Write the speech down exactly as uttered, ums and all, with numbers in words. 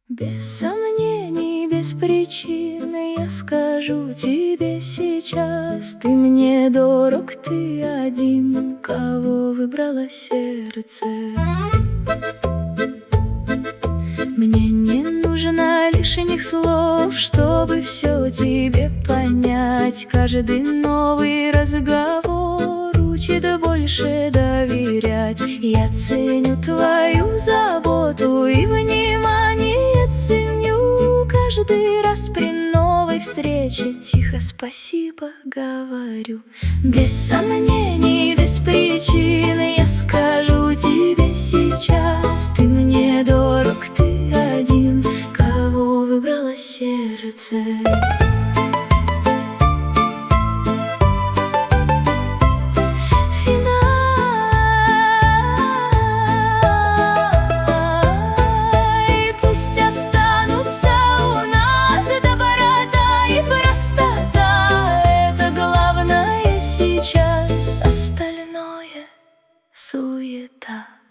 Без сомнений, без причины я скажу тебе сейчас: ты мне дорог, ты один, кого выбрало сердце. Мне не нужно лишних слов, чтобы все тебе понять. Каждый новый разговор учит больше доверять. Я ценю твою заботу и внимание ценю. Каждый раз при новой встрече тихо спасибо говорю. Без сомнений, без причины я скажу тебе сейчас: ты мне дорог, ты один, кого выбрало сердце. Суета.